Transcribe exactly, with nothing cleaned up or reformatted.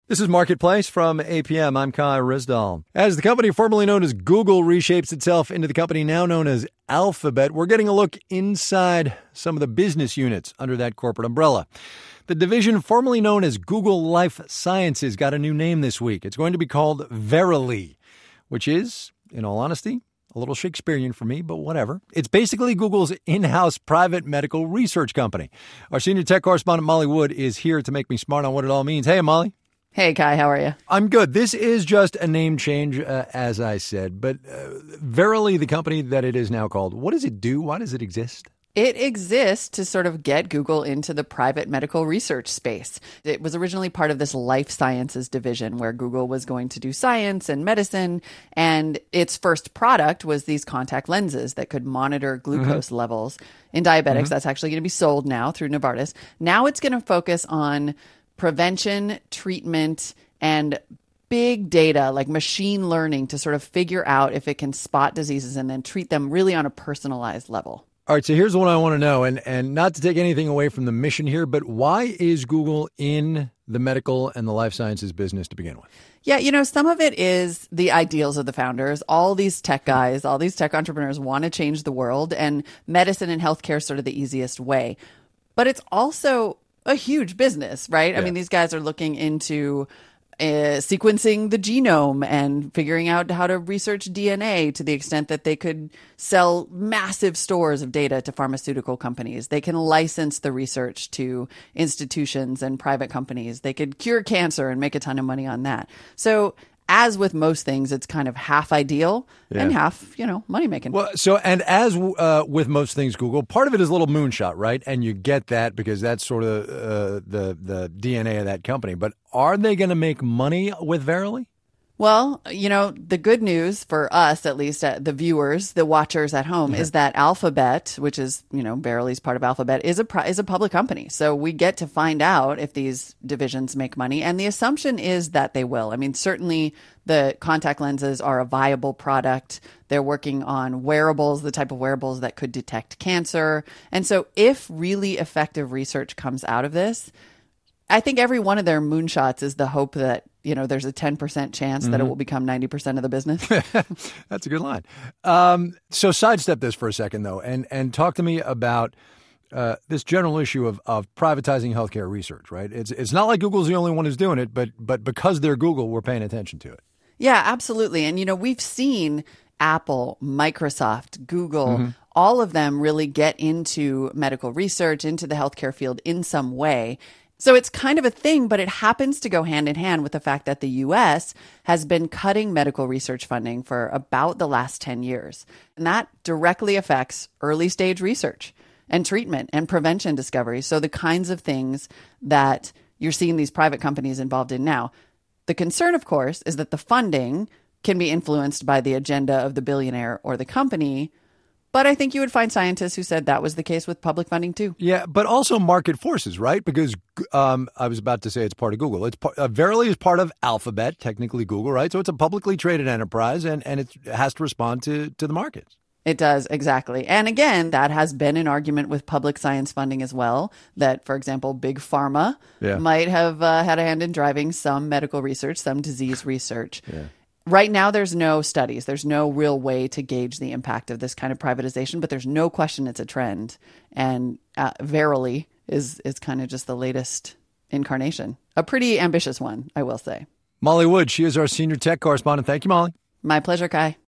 This is Marketplace from A P M. I'm Kai Rizdal. As the company formerly known as Google reshapes itself into the company now known as Alphabet, we're getting a look inside some of the business units under that corporate umbrella. The division formerly known as Google Life Sciences got a new name this week. It's going to be called Verily, which is, in all honesty, a little Shakespearean for me, but whatever. It's basically Google's in-house private medical research company. Our senior tech correspondent, Molly Wood, is here to make me smart on what it all means. Hey, Molly. Hey, Kai, how are you? I'm good. This is just a name change, uh, as I said, but uh, Verily, the company that it is now called, what does it do? Why does it exist? It exists to sort of get Google into the private medical research space. It was originally part of this life sciences division where Google was going to do science and medicine, and its first product was these contact lenses that could monitor glucose mm-hmm. levels in diabetics. Mm-hmm. That's actually going to be sold now through Novartis. Now it's going to focus on prevention, treatment, and big data like machine learning to sort of figure out if it can spot diseases and then treat them really on a personalized level. All right, so here's what I want to know, and, and not to take anything away from the mission here, but why is Google in the medical and the life sciences business to begin with? Yeah, you know, some of it is the ideals of the founders. All these tech guys, all these tech entrepreneurs want to change the world, and medicine and healthcare is sort of the easiest way. But it's also a huge business, right? Yeah. I mean, these guys are looking into uh, sequencing the genome and figuring out how to research D N A to the extent that they could sell massive stores of data to pharmaceutical companies. They can license the research to institutions and private companies. They could cure cancer and make a ton of money on that. So as with most things, it's kind of half ideal yeah. and half, you know, money making. Well, so and as uh, with most things, Google, part of it is a little moonshot, right? And you get that because that's sort of uh, the the D N A of that company. But are they going to make money with Verily? Well, you know, the good news for us, at least uh, the viewers, the watchers at home, yeah. is that Alphabet, which is, you know, Verily's part of Alphabet, is a is a public company. So we get to find out if these divisions make money. And the assumption is that they will. I mean, certainly the contact lenses are a viable product. They're working on wearables, the type of wearables that could detect cancer. And so if really effective research comes out of this, I think every one of their moonshots is the hope that, you know, there's a ten percent chance mm-hmm. that it will become ninety percent of the business. That's a good line. Um, so sidestep this for a second, though, and, and talk to me about uh, this general issue of, of privatizing healthcare research, right? It's it's not like Google's the only one who's doing it, but but because they're Google, we're paying attention to it. Yeah, absolutely. And, you know, we've seen Apple, Microsoft, Google, mm-hmm. all of them really get into medical research, into the healthcare field in some way. So it's kind of a thing, but it happens to go hand in hand with the fact that the U S has been cutting medical research funding for about the last ten years. And that directly affects early stage research and treatment and prevention discovery. So the kinds of things that you're seeing these private companies involved in now. The concern, of course, is that the funding can be influenced by the agenda of the billionaire or the company. But I think you would find scientists who said that was the case with public funding, too. Yeah, but also market forces, right? Because um, I was about to say it's part of Google. It's part, uh, Verily is part of Alphabet, technically Google, right? So it's a publicly traded enterprise, and, and it has to respond to, to the markets. It does, exactly. And again, that has been an argument with public science funding as well, that, for example, Big Pharma yeah. might have uh, had a hand in driving some medical research, some disease research. Yeah. Right now, there's no studies. There's no real way to gauge the impact of this kind of privatization, but there's no question it's a trend. And uh, Verily is is kind of just the latest incarnation. A pretty ambitious one, I will say. Molly Wood, she is our senior tech correspondent. Thank you, Molly. My pleasure, Kai.